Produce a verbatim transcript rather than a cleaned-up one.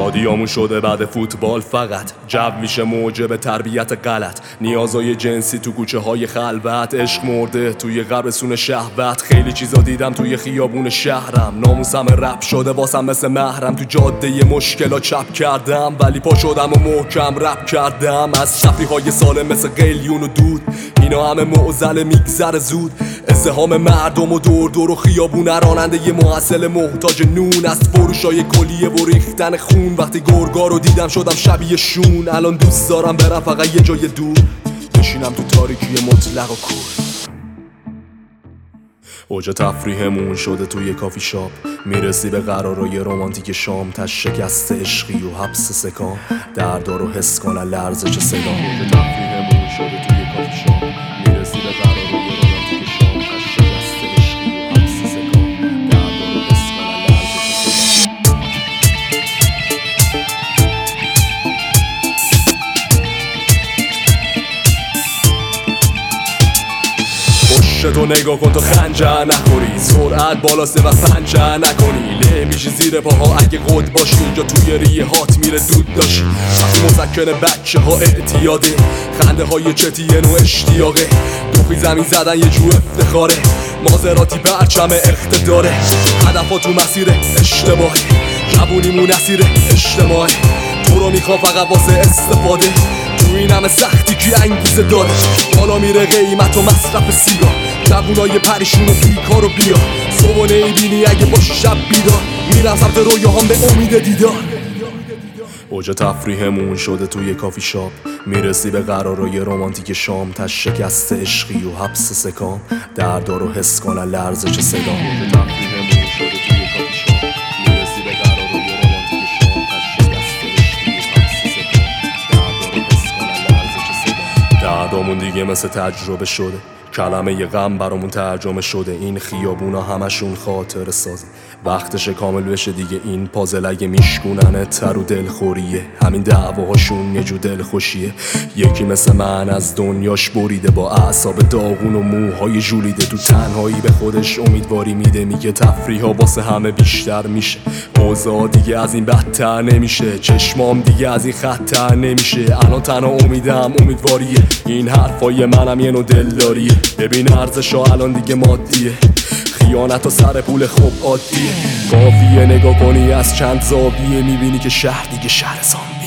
شادیامون شده بعد فوتبال فقط جو میشه موجب تربیت غلط، نیازای جنسی تو کوچه های خلوت، عشق مرده توی قبرستون شهوت. خیلی چیزا دیدم توی خیابون شهرم، ناموسم رپ شده واسم مثل محرم. تو جاده مشکلا چپ کردم ولی پا شدم و محکم رپ کردم. از شفیهای سالم مثل قلیون و دود، اینا همه معضل میگذره زود. ازدحام مردم و دور دور و خیابون، راننده یه محصل محتاج نون است، فروشای کلیه و ریختن خون. وقتی گرگا رو دیدم شدم شبیه شون. الان دوست دارم برم فقط یه جای دور، بشینم تو تاریکی مطلق و کور. اوج تفریحمون شده توی کافی شاپ، میرسی به قرارای رومانتیک شام. تش شکست عشقی و حبس سکام، دردار و حس کنن لرزش صدام. اوج تفریحمون شده توی کافی شاپ، میرسی به قرارای رومانتیک شام. تش شکست عشقی و حبس سکام، دردار و حس کنن لرزش صدام. پشتو نگاه کن تو خنجر نخوری، سرعت بالاسته و پنجر نکنی. له میشی زیر پاها اگه قد باشی، اینجا توی ریه هات میره دود داشی. وقتی مسکن بچه ها اعتیاده، خنده های چتیه نوع اشتیاقه. دوخی زمین زدن یه جو افتخاره، مازراتی پرچم اقتداره. هدفها تو مسیر اشتباهه، جوونیمون اسیر اجتماعه. تو رو میخوام فقط واسه استفاده، تو این همه سختی کی انگیزه داره. بالا میره قیمت و مصرف سیگار، جوونای پریشون و بیکار و بیا. صبح نمیبینی اگه باشی شب بیدار، میرم سمت رویاهام به امید دیدار. اوج تفریحمون شده توی کافی شاپ، میرسی به قرارای رومانتیک شام. تش شکست عشقی و حبس سکام، دردار و حس کنن لرزش صدام. اوج تفریحمون شده توی کافی شاپ، میرسی به قرارای رومانتیک شام. تش شکست عشقی و حبس سکام، دردار و حس کنن لرزش صدام. دردامون دیگه مثل تجربه شده، کلمه ی غم برامون ترجمه شده. این خیابونا همشون خاطر سازه، وقتش کامل بشه دیگه. این پازل اگه میشکونن تر و دلخوریه، همین دعواهاشون یه جو دلخوشیه. یکی مثل من از دنیاش بریده، با اعصاب داغون و موهای ژولیده. تو تنهایی به خودش امیدواری میده، میگه تفریحا واسه همه بیشتر میشه. اوضاع دیگه از این بدتر نمیشه، چشمام دیگه از این خطر نمیشه. الان تنها امیدم امیدواریه، این حرفای منم یه نوع دلداریه. ببین ارزشا الان دیگه مادیه، خیانت و سر پول خوب عادیه. کافیه نگاه کنی از چند زاویه، میبینی که شهر دیگه شهر زامبیه.